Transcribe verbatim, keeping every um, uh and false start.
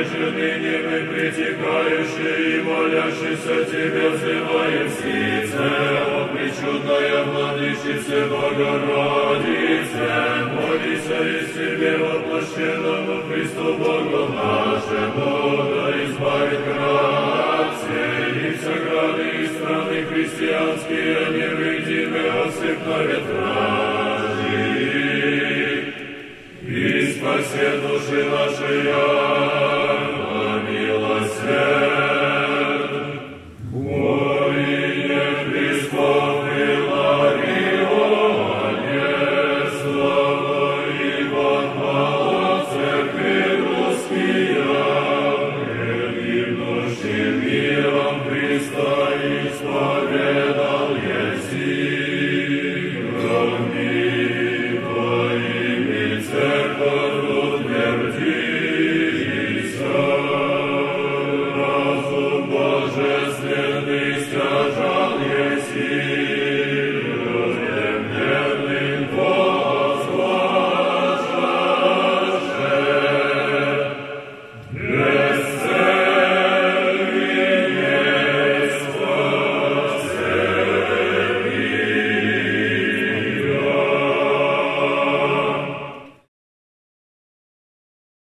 же ныне мы, притекающие и молящиеся Тебе, взываем сице, о пречудная Владычице Богородице, молися и себе воплощенному Христу Богу нашему, да избавит град сей, и все грады и страны христианские невредимы осыпь на ветражи, и спасе души наши.